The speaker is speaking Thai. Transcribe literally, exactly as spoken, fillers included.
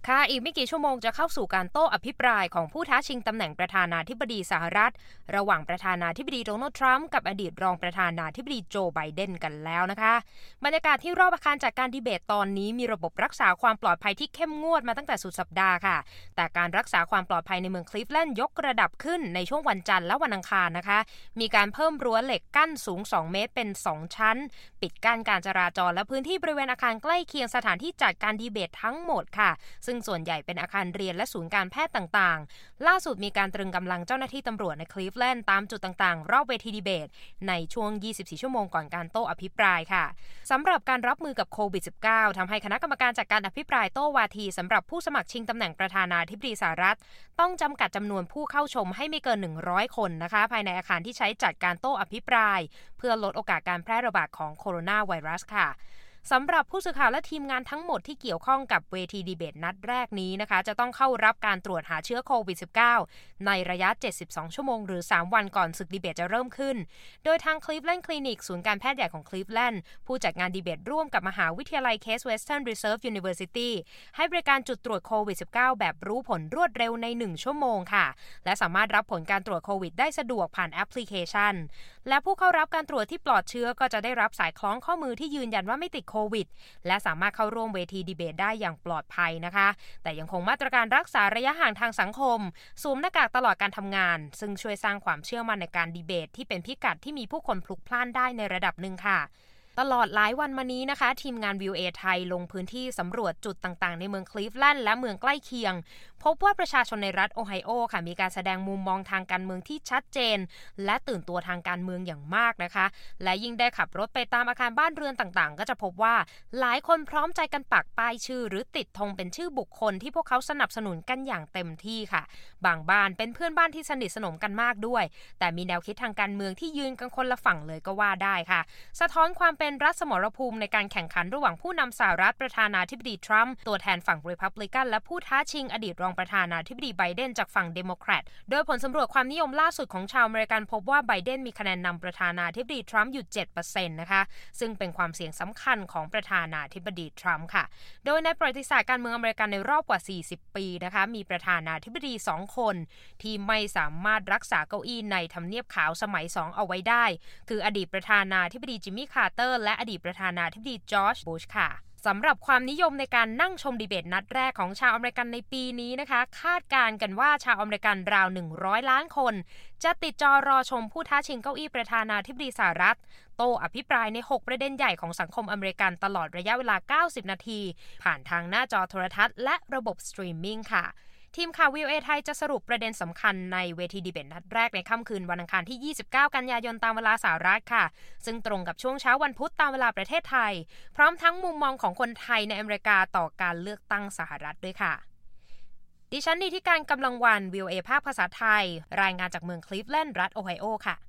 ค่ะอีกไม่กี่ชั่วโมงจะเข้าสู่การโต้อภิปรายของผู้ท้าชิงตำแหน่งประธานาธิบดีสหรัฐระหว่างประธานาธิบดีโดนัลด์ทรัมป์กับอดีตรองประธานาธิบดีโจไบเดนกันแล้วนะคะบรรยากาศที่รอบอาคารจัดการดีเบตตอนนี้มีระบบรักษาความปลอดภัยที่เข้มงวดมาตั้งแต่สุดสัปดาห์ค่ะแต่การรักษาความปลอดภัยในเมืองคลีฟแลนด์ยกระดับขึ้นในช่วงวันจันทร์และวันอังคารนะคะมีการเพิ่มรั้วเหล็กกั้นสูงสองเมตรเป็นสองชั้นปิดกั้นการจราจรและพื้นที่บริเวณอาคารใกล้เคียงสถานที่จัดการดีเบตทั้งหมดค่ะซึ่งส่วนใหญ่เป็นอาคารเรียนและศูนย์การแพทย์ต่างๆล่าสุดมีการตรึงกำลังเจ้าหน้าที่ตำรวจในคลีฟแลนด์ตามจุดต่างๆรอบเวทีดีเบตในช่วงยี่สิบสี่ชั่วโมงก่อนการโต้อภิปรายค่ะสำหรับการรับมือกับโควิด สิบเก้า ทำให้คณะกรรมการจัดการอภิปรายโต้วาทีสำหรับผู้สมัครชิงตำแหน่งประธานาธิบดีสหรัฐต้องจำกัดจำนวนผู้เข้าชมให้ไม่เกินหนึ่งร้อยคนนะคะภายในอาคารที่ใช้จัดการโต้อภิปรายเพื่อลดโอกาสการแพร่ระบาดของโคโรนาไวรัสค่ะสำหรับผู้สื่อข่าวและทีมงานทั้งหมดที่เกี่ยวข้องกับเวทีดีเบตนัดแรกนี้นะคะจะต้องเข้ารับการตรวจหาเชื้อโควิด สิบเก้า ในระยะเจ็ดสิบสองชั่วโมงหรือสามวันก่อนศึกดีเบตจะเริ่มขึ้นโดยทาง Cleveland Clinic ศูนย์การแพทย์ใหญ่ของ Cleveland ผู้จัดงานดีเบตร่วมกับมหาวิทยาลัย Case Western Reserve University ให้บริการจุดตรวจโควิด สิบเก้า แบบรู้ผลรวดเร็วในหนึ่งชั่วโมงค่ะและสามารถรับผลการตรวจโควิดได้สะดวกผ่านแอปพลิเคชันและผู้เข้ารับการตรวจที่ปลอดเชื้อก็จะได้รับสายคล้องข้อมือที่ยืนยันว่าไม่ติดโควิดและสามารถเข้าร่วมเวทีดีเบตได้อย่างปลอดภัยนะคะแต่ยังคงมาตรการรักษาระยะห่างทางสังคมสวมหน้ากากตลอดการทำงานซึ่งช่วยสร้างความเชื่อมั่นในการดีเบตที่เป็นพิกัดที่มีผู้คนพลุกพล่านได้ในระดับหนึ่งค่ะตลอดหลายวันมานี้นะคะทีมงาน วี โอ เอ ไทยลงพื้นที่สำรวจจุดต่างๆในเมืองคลีฟแลนด์และเมืองใกล้เคียงพบว่าประชาชนในรัฐโอไฮโอค่ะมีการแสดงมุมมองทางการเมืองที่ชัดเจนและตื่นตัวทางการเมืองอย่างมากนะคะและยิ่งได้ขับรถไปตามอาคารบ้านเรือนต่างๆก็จะพบว่าหลายคนพร้อมใจกันปักป้ายชื่อหรือติดธงเป็นชื่อบุคคลที่พวกเขาสนับสนุนกันอย่างเต็มที่ค่ะบางบ้านเป็นเพื่อนบ้านที่สนิทสนมกันมากด้วยแต่มีแนวคิดทางการเมืองที่ยืนกันคนละฝั่งเลยก็ว่าได้ค่ะสะท้อนความเป็นรัฐสมรภูมิในการแข่งขันระหว่างผู้นำสหรัฐประธานาธิบดีทรัมป์ตัวแทนฝั่งรีพับลิกันและผู้ท้าชิงอดีตรองประธานาธิบดีไบเดนจากฝั่งเดโมแครตโดยผลสำรวจความนิยมล่าสุดของชาวอเมริกันพบว่าไบเดนมีคะแนนนำประธานาธิบดีทรัมป์อยู่ เจ็ดเปอร์เซ็นต์ นะคะซึ่งเป็นความเสี่ยงสำคัญของประธานาธิบดีทรัมป์ค่ะโดยในประวัติศาสตร์การเมืองอเมริกันในรอบกว่าสี่สิบปีนะคะมีประธานาธิบดีสองคนที่ไม่สามารถรักษาเก้าอี้ในทำเนียบขาวสมัยสองเอาไว้ได้คืออดีตประธานาธิบดีจิมมี่คาร์เตอร์และอดีตประธานาธิบดีจอร์จบุชค่ะสำหรับความนิยมในการนั่งชมดีเบตนัดแรกของชาวอเมริกันในปีนี้นะคะคาดการณ์กันว่าชาวอเมริกันราวหนึ่งร้อยล้านคนจะติดจอรอชมผู้ท้าชิงเก้าอี้ประธานาธิบดีสหรัฐโต้อภิปรายในหกประเด็นใหญ่ของสังคมอเมริกันตลอดระยะเวลาเก้าสิบนาทีผ่านทางหน้าจอโทรทัศน์และระบบสตรีมมิ่งค่ะทีมข่าว วี โอ เอ ไทยจะสรุปประเด็นสำคัญในเวทีดีเบตนัดแรกในค่ำคืนวันอังคารที่ยี่สิบเก้ากันยายนตามเวลาสหรัฐค่ะซึ่งตรงกับช่วงเช้าวันพุธตามเวลาประเทศไทยพร้อมทั้งมุมมองของคนไทยในอเมริกาต่อการเลือกตั้งสหรัฐด้วยค่ะดิฉันนิติการกำลังวัน วี โอ เอ ภาคภาษาไทยรายงานจากเมืองคลีฟแลนด์รัฐโอไฮโอค่ะ